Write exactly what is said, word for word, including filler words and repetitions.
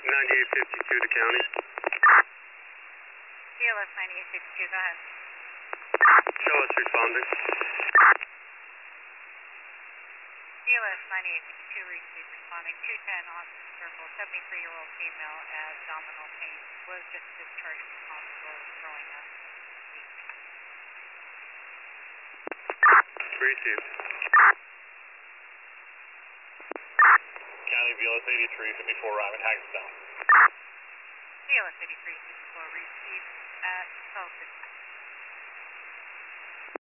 ninety-eight fifty-two to county. C L S ninety-eight fifty-two, go ahead. Show us responding. C L S ninety-eight fifty-two received responding two ten Austin Circle, seventy-three-year-old female as abdominal pain, was just discharged from hospital, throwing up. Received. County V L S eighty-three fifty-four, Ryman Hackettstown. C L S eighty-three fifty-four received at twelve fifty.